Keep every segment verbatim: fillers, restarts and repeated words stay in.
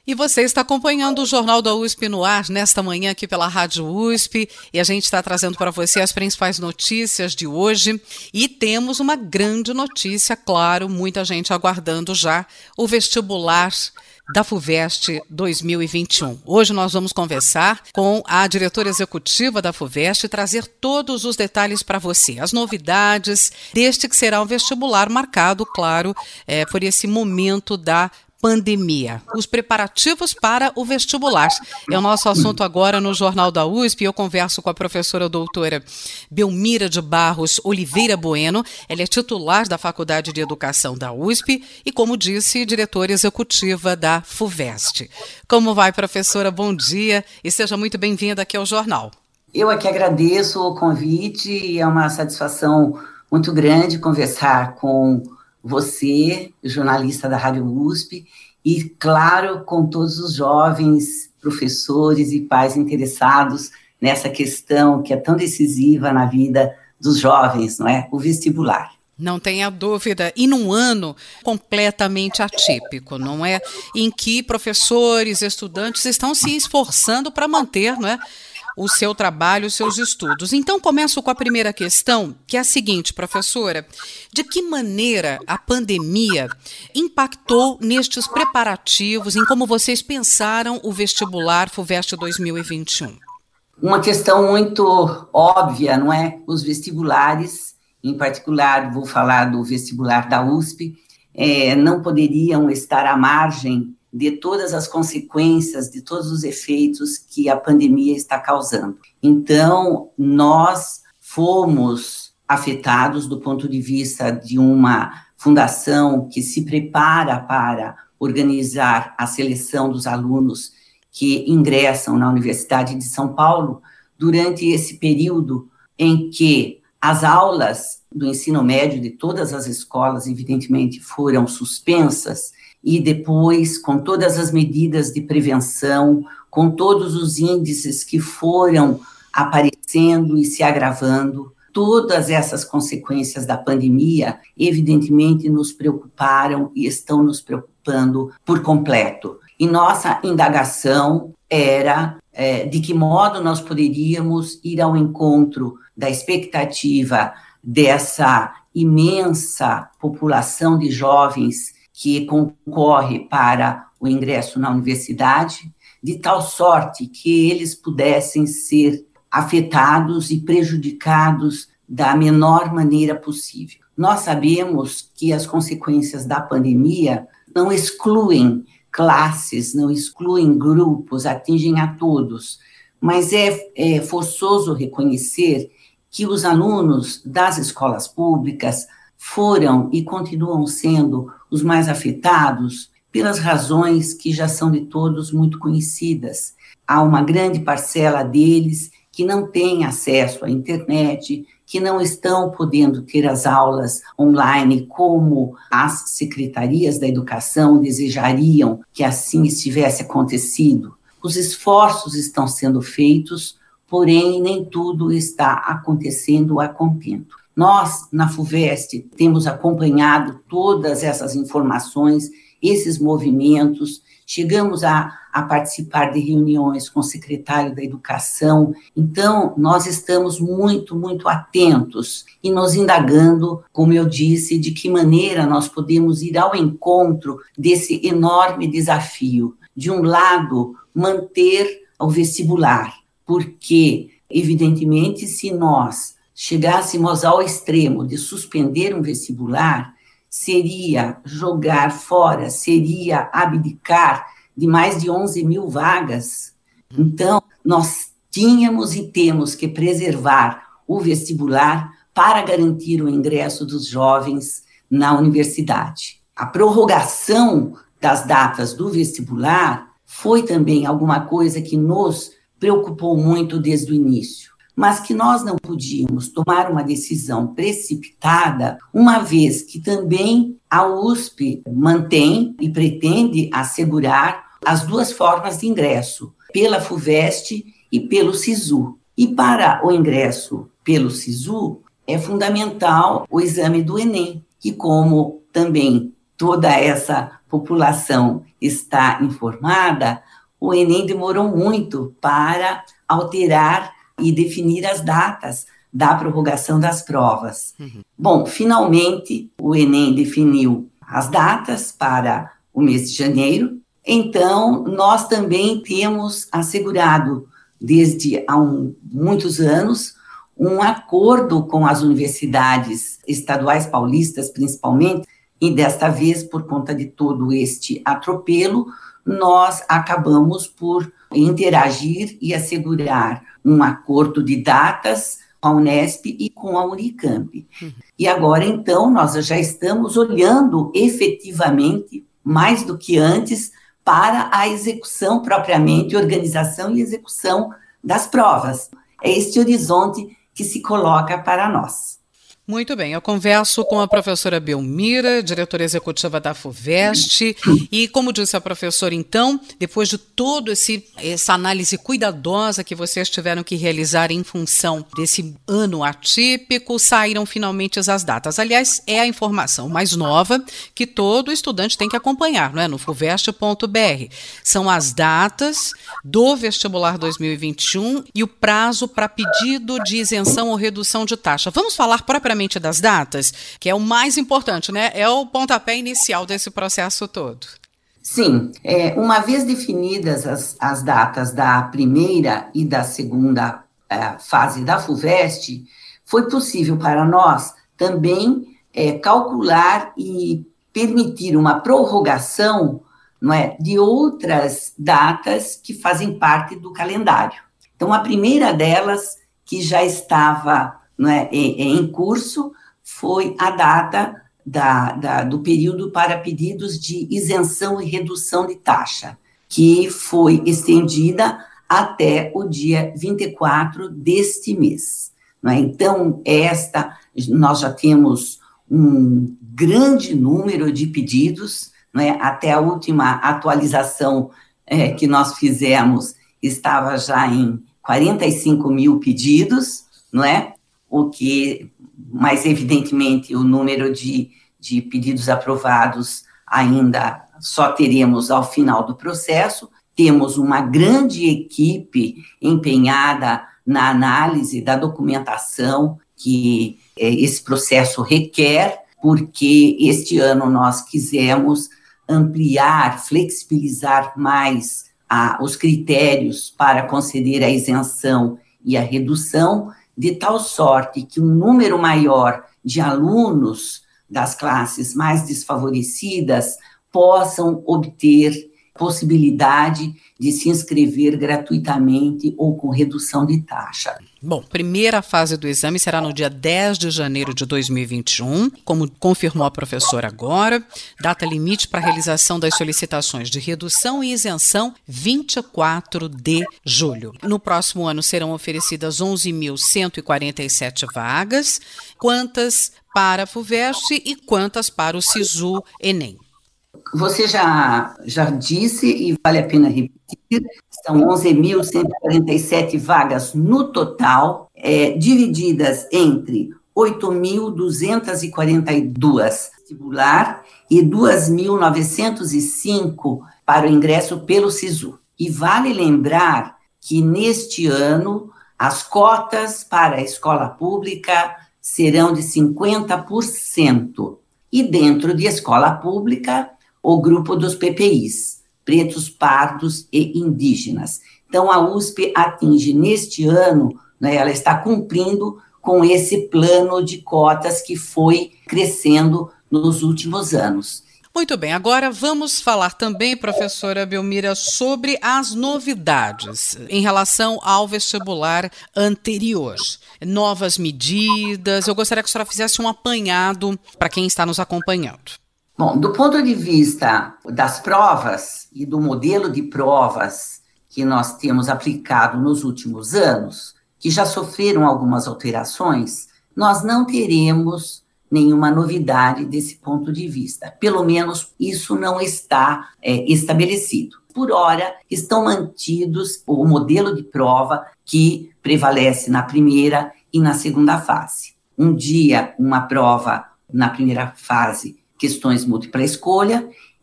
E você está acompanhando o Jornal da U S P no ar nesta manhã aqui pela Rádio U S P e a gente está trazendo para você as principais notícias de hoje e temos uma grande notícia, claro, muita gente aguardando já o vestibular da FUVEST dois mil e vinte e um. Hoje nós vamos conversar com a diretora executiva da FUVEST e trazer todos os detalhes para você, as novidades deste que será um vestibular marcado, claro, é, por esse momento da pandemia. Os preparativos para o vestibular. É o nosso assunto agora no Jornal da U S P. Eu converso com a professora doutora Belmira de Barros Oliveira Bueno. Ela é titular da Faculdade de Educação da U S P e, como disse, diretora executiva da FUVEST. Como vai, professora? Bom dia e seja muito bem-vinda aqui ao Jornal. Eu aqui agradeço o convite e é uma satisfação muito grande conversar com você, jornalista da Rádio U S P, e, claro, com todos os jovens, professores e pais interessados nessa questão que é tão decisiva na vida dos jovens, não é? O vestibular. Não tenha dúvida, e num ano completamente atípico, não é? Em que professores, estudantes estão se esforçando para manter, não é, o seu trabalho, os seus estudos. Então, começo com a primeira questão, que é a seguinte, professora: de que maneira a pandemia impactou nestes preparativos, em como vocês pensaram o vestibular FUVEST dois mil e vinte e um? Uma questão muito óbvia, não é? Os vestibulares, em particular, vou falar do vestibular da U S P, é, não poderiam estar à margem de todas as consequências, de todos os efeitos que a pandemia está causando. Então, nós fomos afetados do ponto de vista de uma fundação que se prepara para organizar a seleção dos alunos que ingressam na Universidade de São Paulo, durante esse período em que as aulas do ensino médio de todas as escolas, evidentemente, foram suspensas, e depois, com todas as medidas de prevenção, com todos os índices que foram aparecendo e se agravando, todas essas consequências da pandemia, evidentemente, nos preocuparam e estão nos preocupando por completo. E nossa indagação era é, de que modo nós poderíamos ir ao encontro da expectativa dessa imensa população de jovens que concorre para o ingresso na universidade, de tal sorte que eles pudessem ser afetados e prejudicados da menor maneira possível. Nós sabemos que as consequências da pandemia não excluem classes, não excluem grupos, atingem a todos, mas é, é forçoso reconhecer que os alunos das escolas públicas foram e continuam sendo os mais afetados pelas razões que já são de todos muito conhecidas. Há uma grande parcela deles que não tem acesso à internet, que não estão podendo ter as aulas online como as secretarias da educação desejariam que assim estivesse acontecido. Os esforços estão sendo feitos, porém nem tudo está acontecendo a contento. Nós, na FUVEST, temos acompanhado todas essas informações, esses movimentos, chegamos a, a participar de reuniões com o secretário da Educação, então nós estamos muito, muito atentos e nos indagando, como eu disse, de que maneira nós podemos ir ao encontro desse enorme desafio. De um lado, manter o vestibular, porque, evidentemente, se nós chegássemos ao extremo de suspender um vestibular, seria jogar fora, seria abdicar de mais de onze mil vagas. Então, nós tínhamos e temos que preservar o vestibular para garantir o ingresso dos jovens na universidade. A prorrogação das datas do vestibular foi também alguma coisa que nos preocupou muito desde o início, mas que nós não podíamos tomar uma decisão precipitada, uma vez que também a U S P mantém e pretende assegurar as duas formas de ingresso, pela FUVEST e pelo SISU. E para o ingresso pelo SISU, é fundamental o exame do Enem, que como também toda essa população está informada, o Enem demorou muito para alterar e definir as datas da prorrogação das provas. Uhum. Bom, finalmente o Enem definiu as datas para o mês de janeiro, então nós também temos assegurado, desde há um, muitos anos, um acordo com as universidades estaduais paulistas, principalmente, e desta vez, por conta de todo este atropelo, nós acabamos por interagir e assegurar um acordo de datas com a Unesp e com a Unicamp. Uhum. E agora, então, nós já estamos olhando efetivamente, mais do que antes, para a execução propriamente, organização e execução das provas. É este horizonte que se coloca para nós. Muito bem, eu converso com a professora Belmira, diretora executiva da FUVEST, e como disse a professora, então, depois de toda essa análise cuidadosa que vocês tiveram que realizar em função desse ano atípico, saíram finalmente as datas. Aliás, é a informação mais nova que todo estudante tem que acompanhar, não é? No fuvest ponto b r. São as datas do vestibular dois mil e vinte e um e o prazo para pedido de isenção ou redução de taxa. Vamos falar propriamente das datas, que é o mais importante, né? É o pontapé inicial desse processo todo. Sim, é, uma vez definidas as, as datas da primeira e da segunda é, fase da FUVEST, foi possível para nós também é, calcular e permitir uma prorrogação, não é, de outras datas que fazem parte do calendário. Então, a primeira delas, que já estava Não é, em curso, foi a data da, da, do período para pedidos de isenção e redução de taxa, que foi estendida até o dia vinte e quatro deste mês. Não é? Então, esta, nós já temos um grande número de pedidos, não é? Até a última atualização é, que nós fizemos estava já em quarenta e cinco mil pedidos, não é? O que, mais evidentemente, o número de, de pedidos aprovados ainda só teremos ao final do processo. Temos uma grande equipe empenhada na análise da documentação que eh, esse processo requer, porque este ano nós quisemos ampliar, flexibilizar mais a, os critérios para conceder a isenção e a redução, de tal sorte que um número maior de alunos das classes mais desfavorecidas possam obter possibilidade de se inscrever gratuitamente ou com redução de taxa. Bom, primeira fase do exame será no dia dez de janeiro de dois mil e vinte e um, como confirmou a professora agora. Data limite para a realização das solicitações de redução e isenção, vinte e quatro de julho. No próximo ano serão oferecidas onze mil cento e quarenta e sete vagas, quantas para a FUVEST e quantas para o SISU Enem. Você já, já disse, e vale a pena repetir, são onze mil cento e quarenta e sete vagas no total, é, divididas entre oito mil duzentas e quarenta e duas vestibular e duas mil novecentos e cinco para o ingresso pelo SISU. E vale lembrar que neste ano as cotas para a escola pública serão de cinquenta por cento. E dentro de escola pública, o grupo dos P P Is, pretos, pardos e indígenas. Então, a U S P atinge neste ano, né, ela está cumprindo com esse plano de cotas que foi crescendo nos últimos anos. Muito bem, agora vamos falar também, professora Belmira, sobre as novidades em relação ao vestibular anterior. Novas medidas, eu gostaria que a senhora fizesse um apanhado para quem está nos acompanhando. Bom, do ponto de vista das provas e do modelo de provas que nós temos aplicado nos últimos anos, que já sofreram algumas alterações, nós não teremos nenhuma novidade desse ponto de vista. Pelo menos isso não está é, estabelecido. Por hora, estão mantidos o modelo de prova que prevalece na primeira e na segunda fase. Um dia, uma prova na primeira fase, questões múltipla escolha,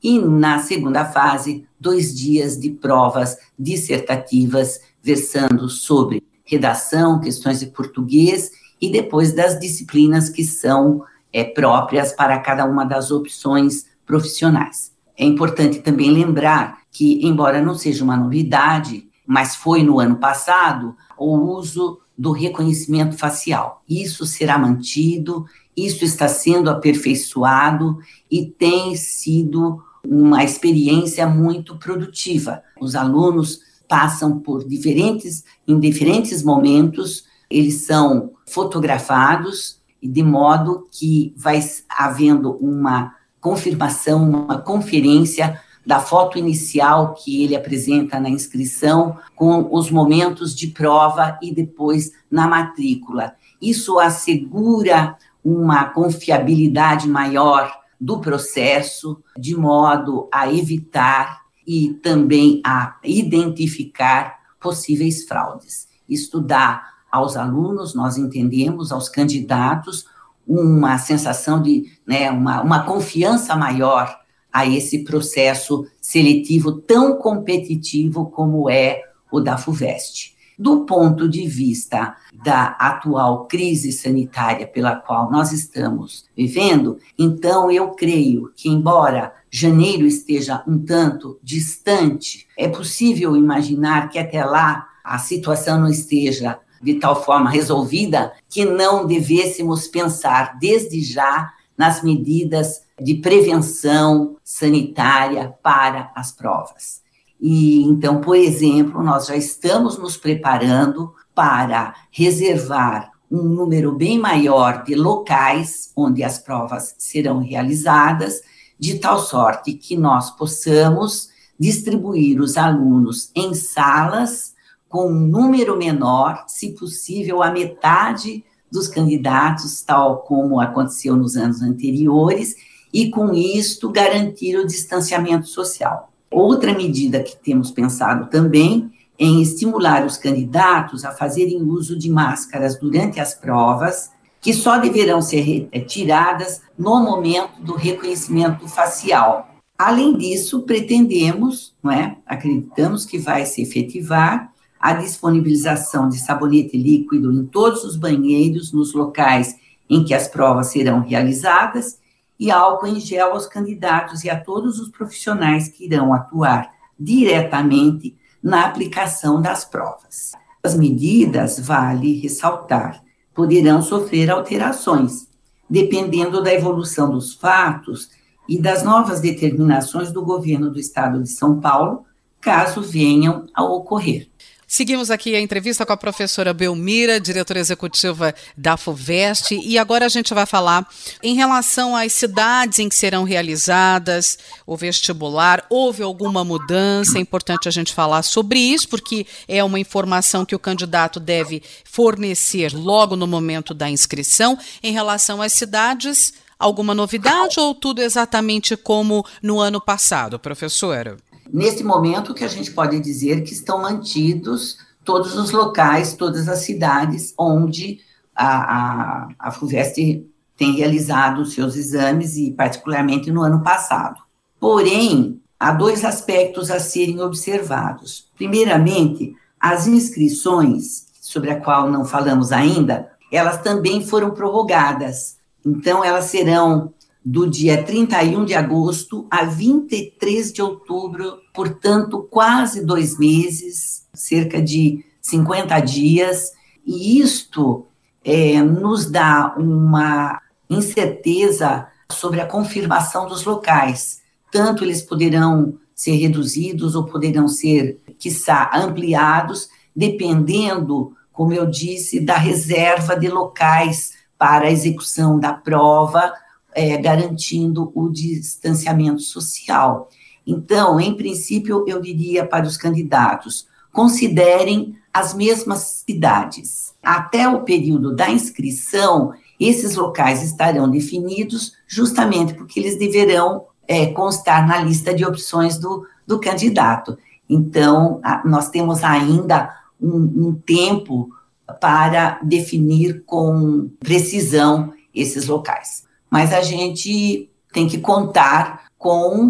e na segunda fase, dois dias de provas dissertativas, versando sobre redação, questões de português, e depois das disciplinas que são é, próprias para cada uma das opções profissionais. É importante também lembrar que, embora não seja uma novidade, mas foi no ano passado, o uso do reconhecimento facial. Isso será mantido, isso está sendo aperfeiçoado e tem sido uma experiência muito produtiva. Os alunos passam por diferentes, em diferentes momentos, eles são fotografados, de modo que vai havendo uma confirmação, uma conferência da foto inicial que ele apresenta na inscrição, com os momentos de prova e depois na matrícula. Isso assegura uma confiabilidade maior do processo, de modo a evitar e também a identificar possíveis fraudes. Isto dá aos alunos, nós entendemos, aos candidatos, uma sensação de, né, uma, uma confiança maior a esse processo seletivo tão competitivo como é o da FUVEST. Do ponto de vista da atual crise sanitária pela qual nós estamos vivendo, então eu creio que, embora janeiro esteja um tanto distante, é possível imaginar que até lá a situação não esteja de tal forma resolvida que não devêssemos pensar desde já nas medidas de prevenção sanitária para as provas. E então, por exemplo, nós já estamos nos preparando para reservar um número bem maior de locais onde as provas serão realizadas, de tal sorte que nós possamos distribuir os alunos em salas com um número menor, se possível, a metade dos candidatos, tal como aconteceu nos anos anteriores, e com isto garantir o distanciamento social. Outra medida que temos pensado também é em estimular os candidatos a fazerem uso de máscaras durante as provas, que só deverão ser retiradas no momento do reconhecimento facial. Além disso, pretendemos, não é, acreditamos que vai se efetivar a disponibilização de sabonete líquido em todos os banheiros, nos locais em que as provas serão realizadas, e álcool em gel aos candidatos e a todos os profissionais que irão atuar diretamente na aplicação das provas. As medidas, vale ressaltar, poderão sofrer alterações, dependendo da evolução dos fatos e das novas determinações do governo do Estado de São Paulo, caso venham a ocorrer. Seguimos aqui a entrevista com a professora Belmira, diretora executiva da FUVEST, e agora a gente vai falar em relação às cidades em que serão realizadas o vestibular. Houve alguma mudança? É importante a gente falar sobre isso, porque é uma informação que o candidato deve fornecer logo no momento da inscrição. Em relação às cidades, alguma novidade ou tudo exatamente como no ano passado, professora? Nesse momento, o que a gente pode dizer que estão mantidos todos os locais, todas as cidades onde a, a, a FUVEST tem realizado os seus exames, e particularmente no ano passado. Porém, há dois aspectos a serem observados. Primeiramente, as inscrições, sobre a qual não falamos ainda, elas também foram prorrogadas. Então, elas serão do dia trinta e um de agosto a vinte e três de outubro, portanto, quase dois meses, cerca de cinquenta dias, e isto é, nos dá uma incerteza sobre a confirmação dos locais. Tanto eles poderão ser reduzidos ou poderão ser, quiçá, ampliados, dependendo, como eu disse, da reserva de locais para a execução da prova, É, garantindo o distanciamento social. Então, em princípio, eu diria para os candidatos, considerem as mesmas cidades. Até o período da inscrição, esses locais estarão definidos justamente porque eles deverão é, constar na lista de opções do, do candidato. Então, a, nós temos ainda um, um tempo para definir com precisão esses locais. Mas a gente tem que contar com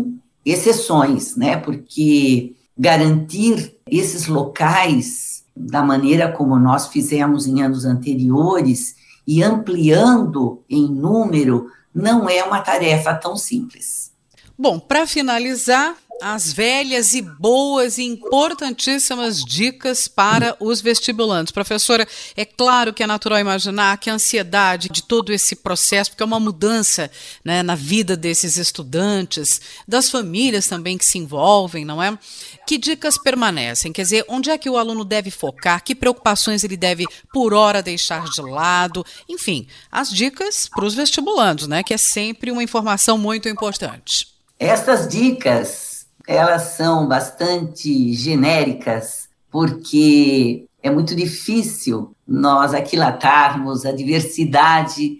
exceções, né? Porque garantir esses locais da maneira como nós fizemos em anos anteriores e ampliando em número não é uma tarefa tão simples. Bom, para finalizar, as velhas e boas e importantíssimas dicas para os vestibulantes. Professora, é claro que é natural imaginar que a ansiedade de todo esse processo, porque é uma mudança, né, na vida desses estudantes, das famílias também que se envolvem, não é? Que dicas permanecem? Quer dizer, onde é que o aluno deve focar? Que preocupações ele deve, por hora, deixar de lado? Enfim, as dicas para os vestibulandos, né, que é sempre uma informação muito importante. Essas dicas, elas são bastante genéricas, porque é muito difícil nós aquilatarmos a diversidade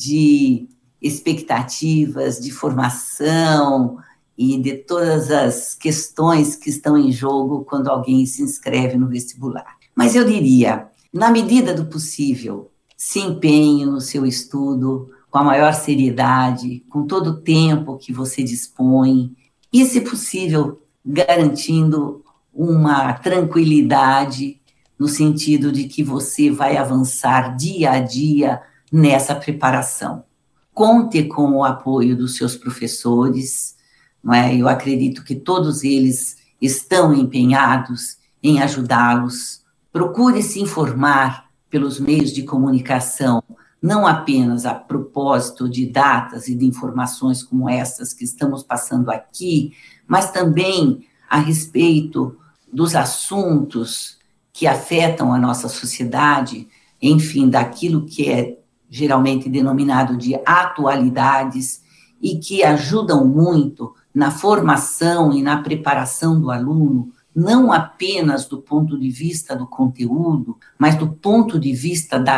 de expectativas, de formação e de todas as questões que estão em jogo quando alguém se inscreve no vestibular. Mas eu diria, na medida do possível, se empenhe no seu estudo com a maior seriedade, com todo o tempo que você dispõe, e, se possível, garantindo uma tranquilidade no sentido de que você vai avançar dia a dia nessa preparação. Conte com o apoio dos seus professores, não é? Eu acredito que todos eles estão empenhados em ajudá-los. Procure se informar pelos meios de comunicação, não apenas a propósito de datas e de informações como essas que estamos passando aqui, mas também a respeito dos assuntos que afetam a nossa sociedade, enfim, daquilo que é geralmente denominado de atualidades e que ajudam muito na formação e na preparação do aluno, não apenas do ponto de vista do conteúdo, mas do ponto de vista da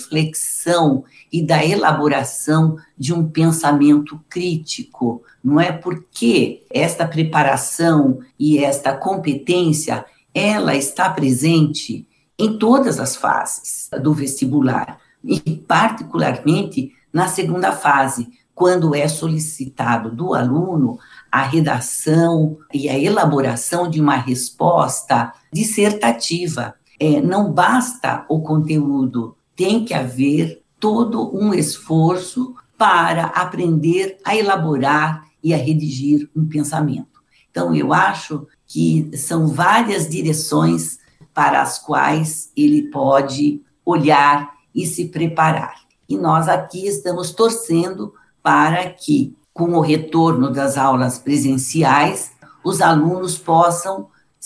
reflexão e da elaboração de um pensamento crítico, não é? Porque esta preparação e esta competência, ela está presente em todas as fases do vestibular, e particularmente na segunda fase, quando é solicitado do aluno a redação e a elaboração de uma resposta dissertativa. É, não basta o conteúdo, tem que haver todo um esforço para aprender a elaborar e a redigir um pensamento. Então, eu acho que são várias direções para as quais ele pode olhar e se preparar. E nós aqui estamos torcendo para que, com o retorno das aulas presenciais, os alunos possam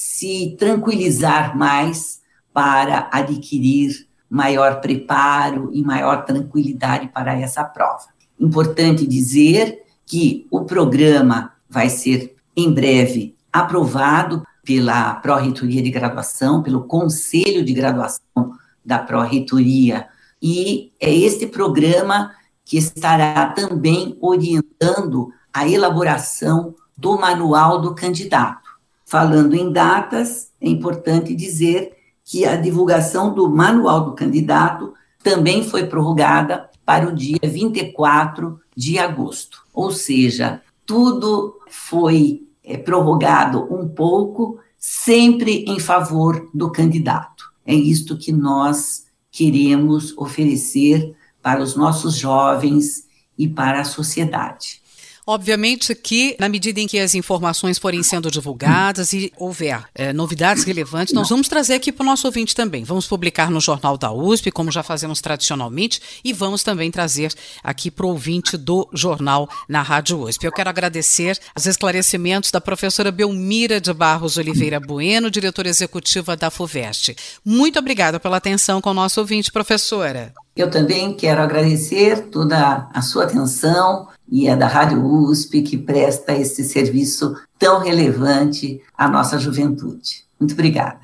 se tranquilizar mais para adquirir maior preparo e maior tranquilidade para essa prova. Importante dizer que o programa vai ser, em breve, aprovado pela Pró-Reitoria de Graduação, pelo Conselho de Graduação da Pró-Reitoria, e é este programa que estará também orientando a elaboração do manual do candidato. Falando em datas, é importante dizer que a divulgação do manual do candidato também foi prorrogada para o dia vinte e quatro de agosto. Ou seja, tudo foi é, prorrogado um pouco, sempre em favor do candidato. É isto que nós queremos oferecer para os nossos jovens e para a sociedade. Obviamente que, na medida em que as informações forem sendo divulgadas e houver é, novidades relevantes, nós vamos trazer aqui para o nosso ouvinte também. Vamos publicar no Jornal da U S P, como já fazemos tradicionalmente, e vamos também trazer aqui para o ouvinte do Jornal na Rádio U S P. Eu quero agradecer os esclarecimentos da professora Belmira de Barros Oliveira Bueno, diretora executiva da FUVEST. Muito obrigada pela atenção com o nosso ouvinte, professora. Eu também quero agradecer toda a sua atenção e a da Rádio U S P, que presta esse serviço tão relevante à nossa juventude. Muito obrigada.